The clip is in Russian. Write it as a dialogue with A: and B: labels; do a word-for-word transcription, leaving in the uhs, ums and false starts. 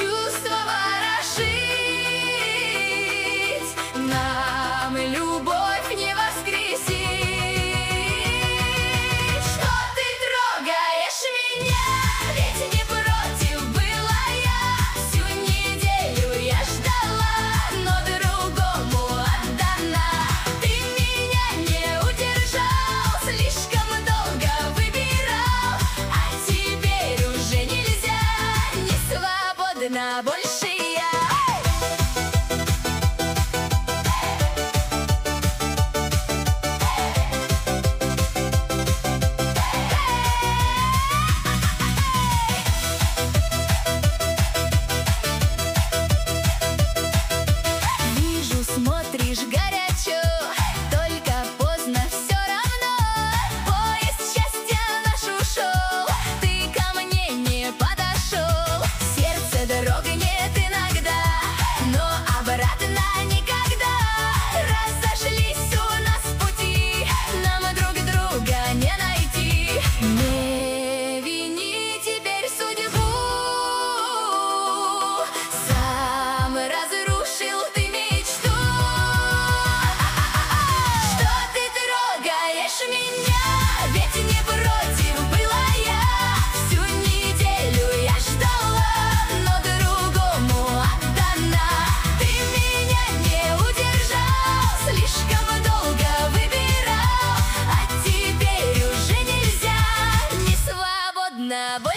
A: чувства ворошить, нам любовь не воскресить. Что ты трогаешь меня, ведь не против была я. Всю неделю я ждала, но другому отдана. Ты меня не удержал, слишком долго выбирал, а теперь уже нельзя, не свободна больше я. Вижу, смотришь горячо, только поздно все равно. Поезд счастья наш ушел, ты ко мне не подошел. Сердце дрогнет иногда, но обратно никогда. Разошлись у нас пути, нам друг друга не найти. Не вини теперь судьбу, сам разрушил ты мечту. Что ты трогаешь меня, ведь не против была я. Всю неделю я ждала, но другому отдана. Ты меня не удержал, слишком долго выбирал, а теперь уже нельзя, не свободна.